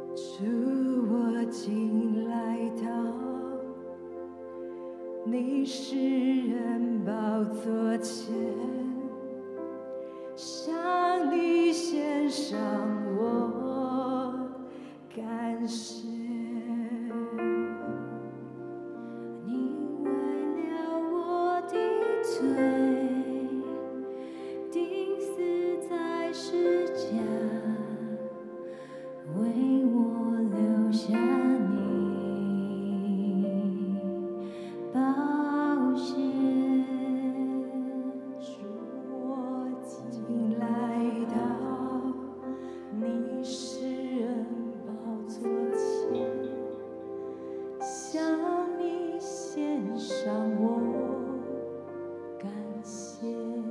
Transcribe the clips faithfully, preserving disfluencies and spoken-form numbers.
主，我今来到你世人宝座前，向你献上我感谢。你为了我的罪，钉死在十架，为我留下你宝血。主，我今来到你世人宝座前，向你献上我感谢。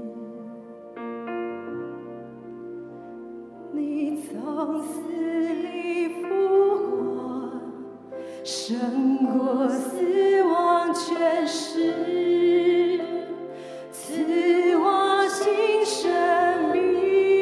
你从死里复活，胜过死亡权势，赐我新生命。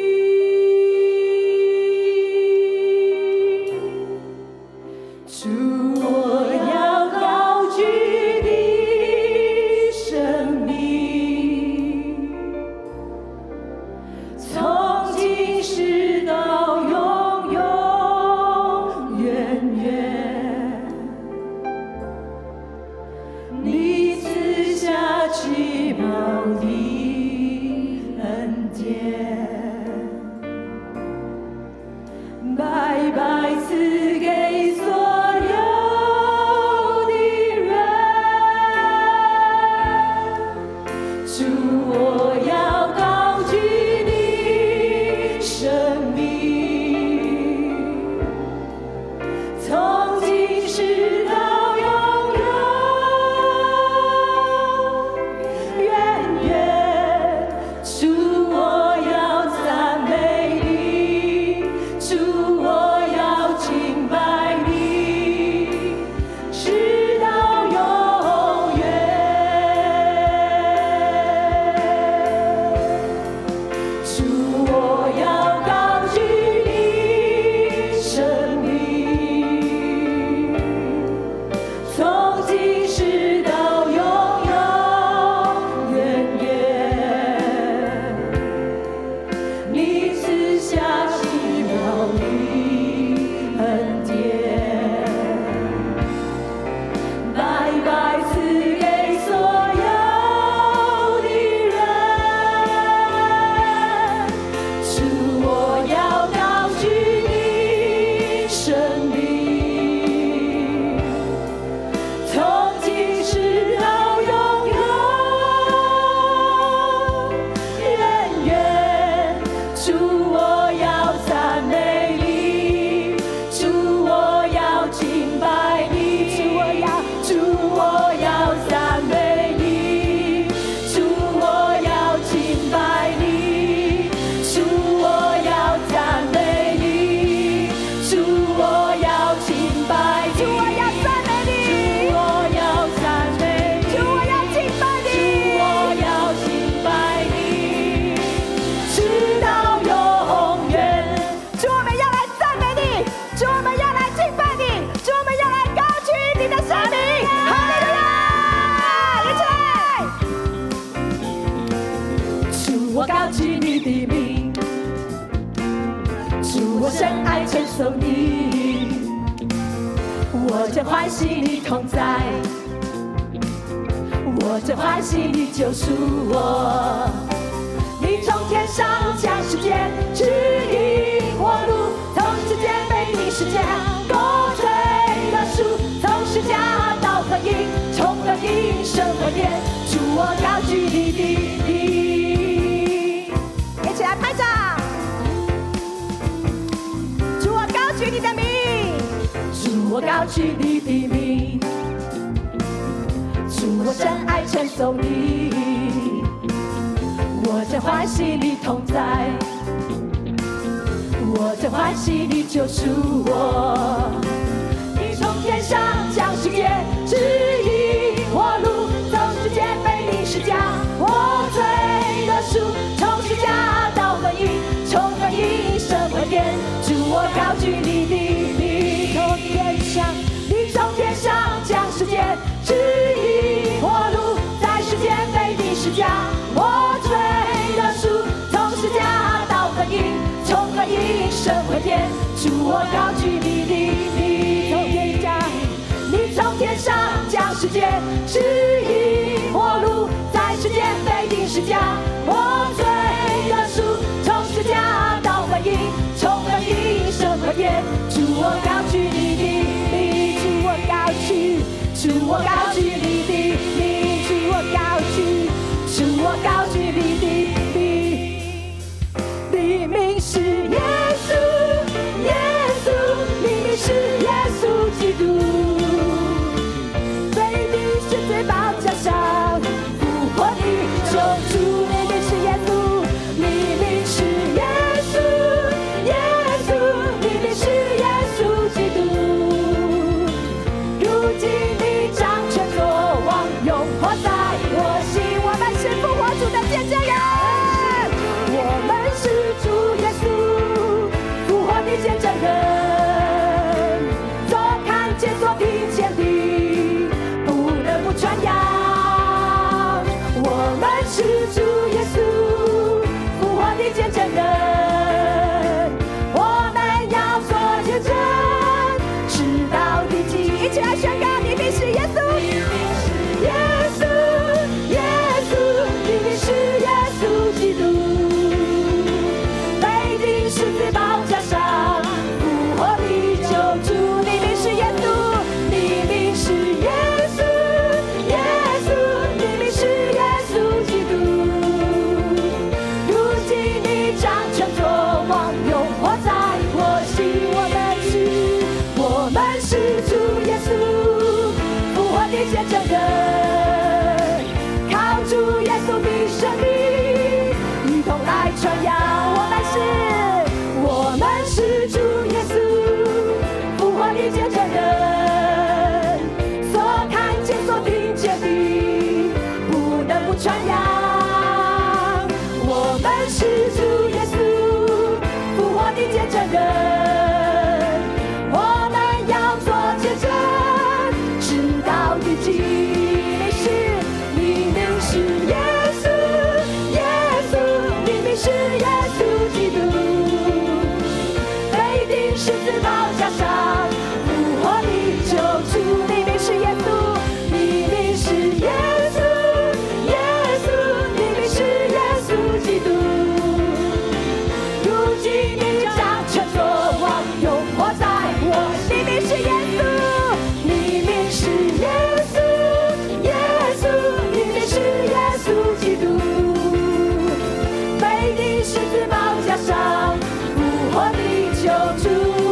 主，我要高举你生命，从今世到永永远远。你赐下奇妙的恩典，白白赐给所有的人。主，我要高举你生命，从今世到永永远远。主，我要赞美你，主，我要敬拜你，直到永远。主，我要高举你生命，从今世到永永远远。你赐下奇妙的恩典，白白赐给所有的人。主，我要高举你生命，从今世到永永远远。主，我要赞美你，主，我要敬拜你，主，我要，主，我要赞美你，主，我要敬拜你，主，我要赞美你，主，我要敬拜你，主，我要赞美你，主，我要赞美你，主，我要敬拜你，主，我要敬拜你，直到永远。主，我们要来赞美你，主，我们要来敬拜你，主，我们要来高举你的生命。哈利路亚！一起来。主，我高举你的名，主，我深爱称颂你，我真欢喜你同在，我真欢喜你救赎我。你从天上将世界指引我路，从世界被你世界勾追了树，从世界到合一，从合一生活点。主，我高举你的名，一起来拍掌。主，我高举你的名，主，我高举你的名，主，我真爱称颂你，我真欢喜你同在，我真欢喜你救赎我。你从天上将世界指引我路，从世界被你施加我罪的赎，从世界到合一，从合一生活点。主，我高举你的名。 升回天，主我高举你的名，从天降，你从天上将世界指引我路，在世间被钉十架，我罪的赎，从十架到婚姻，从婚姻升回天，主我高举你的名，主我高举，主我高举你的名，主我高举，主我高举你的名，你名是耶稣，耶稣，你名是耶稣基督，被钉十字宝架上复活的救主，你名是耶稣，你名是耶稣，耶稣，你名是耶稣基督，如今你掌权作王，永活在我心，我们是复活主的见证人，我们是主耶稣复活的见证人，所看见所听见的不能不传扬，我们是主耶稣复活的见证人，我们要做见证直到地极，一起来宣告你名是耶稣，耶稣，耶稣，你名是耶稣基督，被钉十字宝架上复活的救主，你名是耶稣，你名是耶稣，耶稣，你名是耶稣基督，如今你掌权作王，永活在我心，我们是，我们是主耶稣复活的见证人，靠主耶稣的生命一同来传扬，我们是，我们是主耶稣复活的见证人，所看见所听见的不能不传扬，我们是主耶稣复活的见证人，我们要做见证直到地极，你是，你名是耶稣，耶稣，你名是耶稣基督，被钉十字宝架上复活的救主，你名是耶稣，你名是耶稣，耶稣，你名是耶稣基督，如今你掌权作王，永活在我，你名是耶稣，你名是耶稣，耶稣，你名是耶稣基督，被钉十字宝架上复活的救主，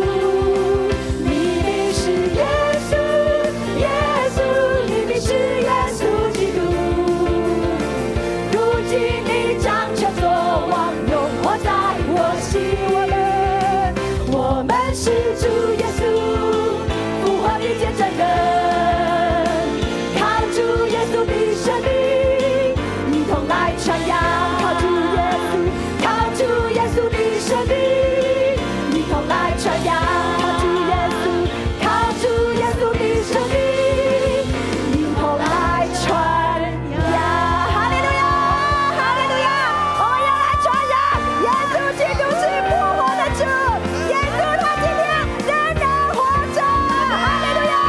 你名是耶稣，耶稣，你名是耶稣基督，如今你掌权作王，永活在我心，我们，我们是主耶稣复活的见证人，靠主耶稣的生命一同来传扬，靠主耶稣，靠主耶稣的生命一同来传扬，靠主耶稣，靠主耶稣的生命一同来传扬，哈利路亚，哈利路亚，我们要来传扬耶稣基督是复活的主，耶稣他今天仍然活着，哈利路亚，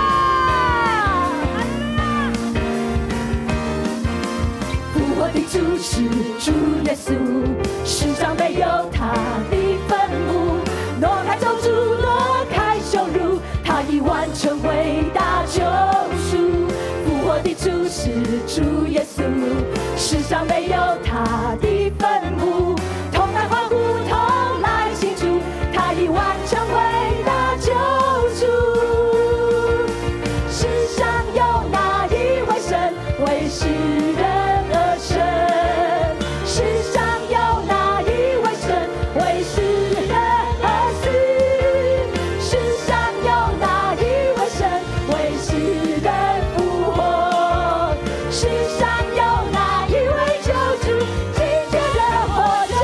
复活的主是主耶稣，世上没有他的坟墓，挪开咒诅，挪开羞辱，他已完成伟大救赎，复活的主是主耶稣，世上没有他的坟墓，同来欢呼，同来庆祝，他已完成伟大救赎，世上有哪一位神为世人而生，世上有哪一位神为世人而死，世上有哪一位神为世人复活，世上有哪一位救主今天仍活着，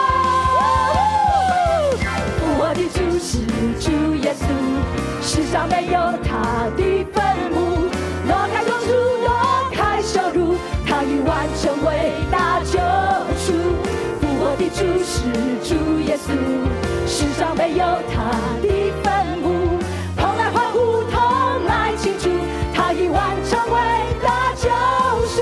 复活的主是主耶稣，世上没有他的坟墓，挪开咒诅，挪开羞辱，他已完成伟大救赎，复活的主是主耶稣，世世上没有他的坟墓，同来欢呼，同来庆祝，他已完成伟大救赎。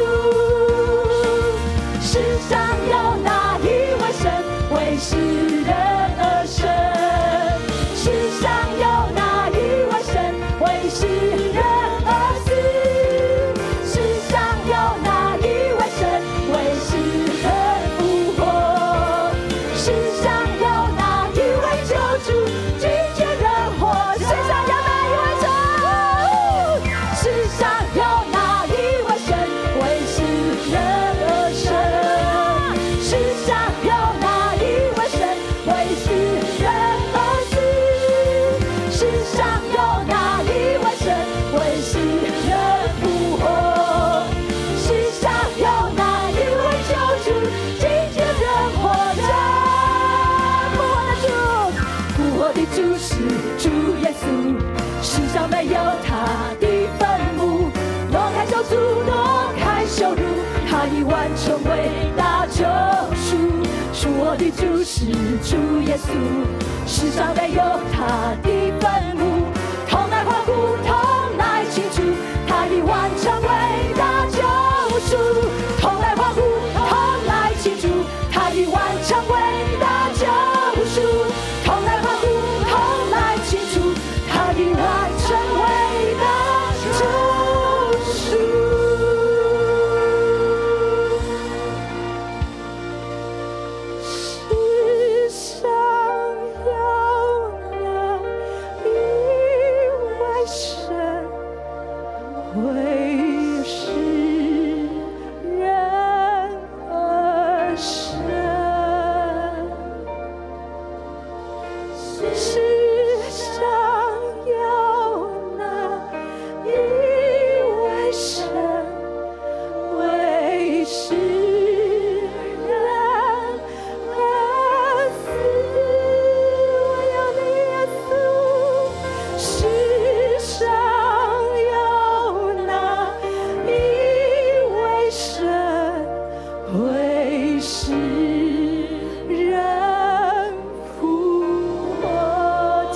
世上有哪一位神为世人而生？世上有哪一位神为世人而死？世上有哪一位神为世人复活？世上有哪一位救主拒绝人活？世上有哪一位神？世上有哪一位神为世人而生？世上有哪一位神为世人而死？世上有哪一位神为世人复活？世上有哪一位救主拒绝人活着？复活的主，复活的主是主耶稣，世上没有他的坟墓，挪开咒诅，挪开羞辱，他已完成伟大救赎。复活的主是主耶稣，世上没有他的坟墓，同来欢呼，同来庆祝，他已完成伟大救赎。同来欢呼，同来庆祝，他已完成伟大救赎。同来欢呼，同来庆祝，他已完成伟大救赎。世上有哪一位神为世人而生？世上有哪一位神为世人而死？我要你耶稣。世上有哪一位神为世人复活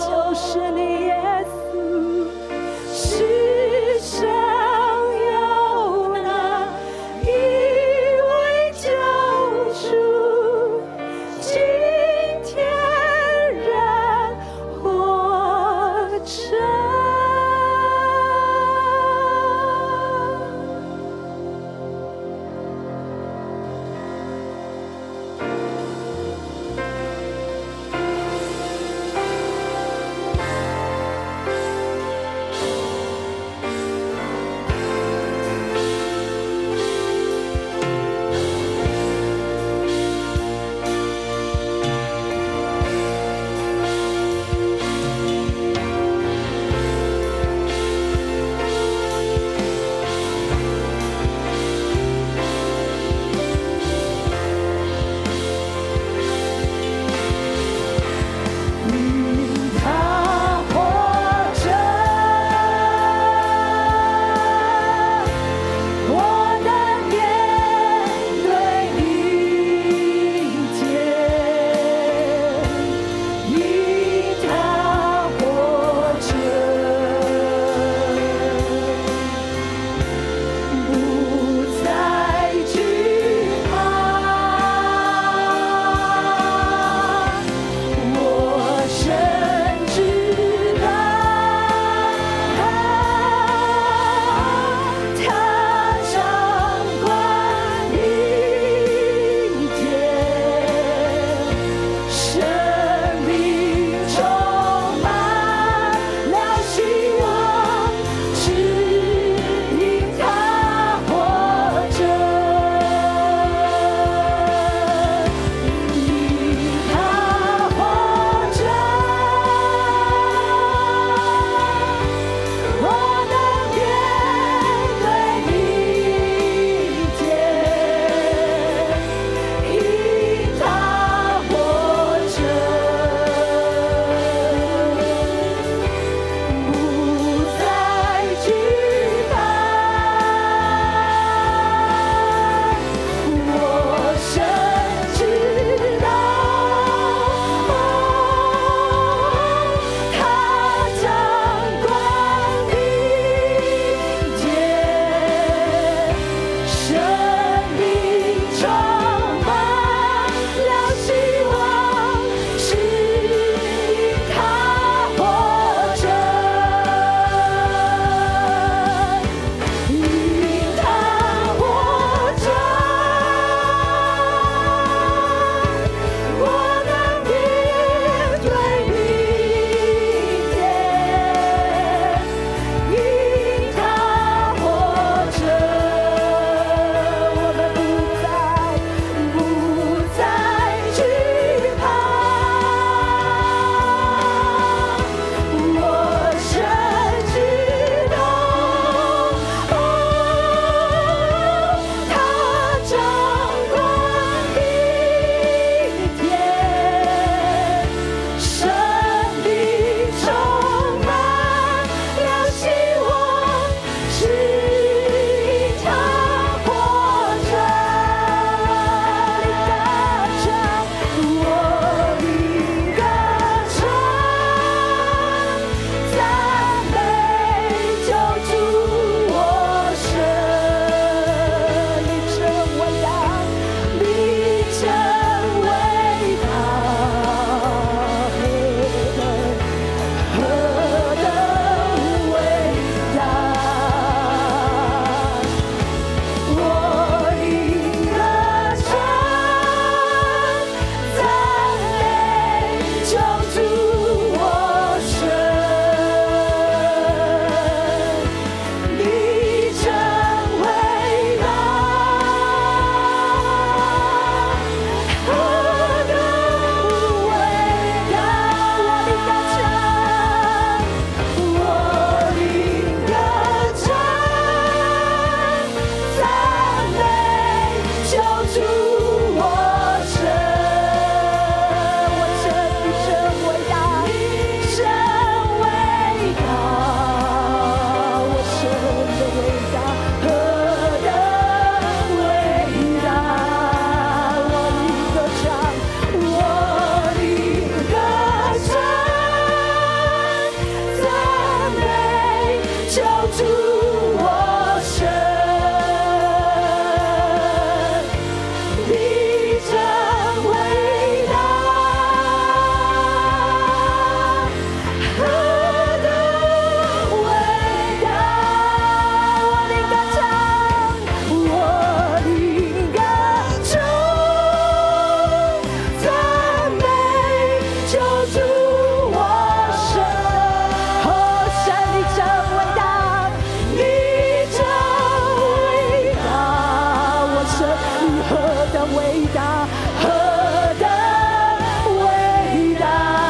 住我神。哦，神你真伟大，你真伟大，我神你何等伟大，何等伟大，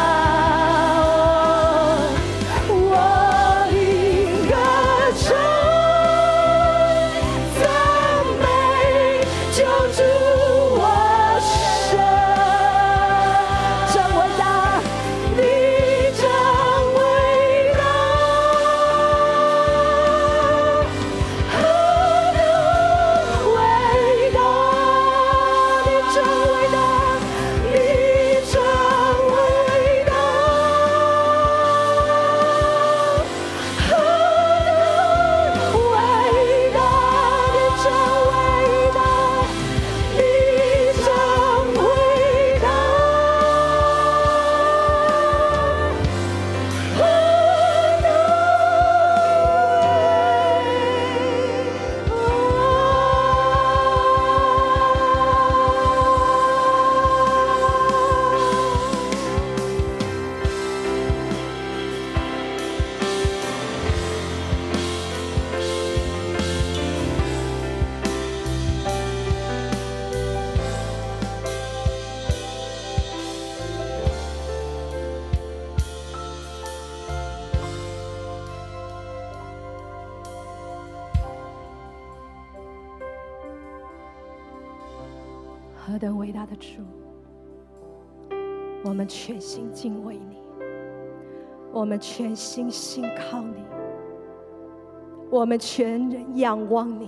我应歌唱赞美救主我神。真伟大，你真伟大，何等伟大，你真伟大，你真伟大，何等伟大，你真伟大，你真伟大，何等何等伟大的主，我们全心敬畏你，我们全心信靠你，我们全人仰望你，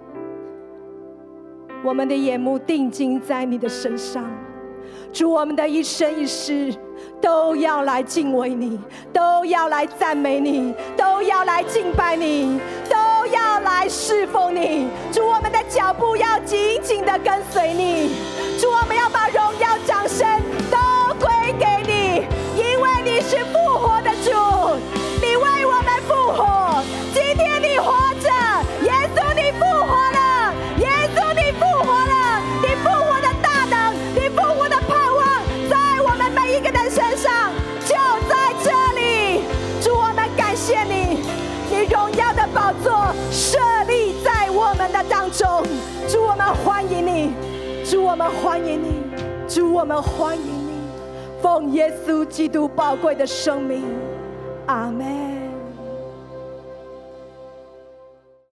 我们的眼目定睛在你的身上。主，我们的一生一世都要来敬畏你，都要来赞美你，都要来敬拜你，都要来侍奉你。主，我们的脚步要紧紧地跟随你。主，我们要把荣耀掌声都归给你，因为你是复活的主，你为我们复活。今天你活着，耶稣你复活了，耶稣你复活了，你复活的大能，你复活的盼望在我们每一个人身上，就在这里。主，我们感谢你，你荣耀的宝座设立在我们的当中。主，我们欢迎你，主，我们欢迎你，主，我们欢迎你，奉耶稣基督宝贵的生命，阿们。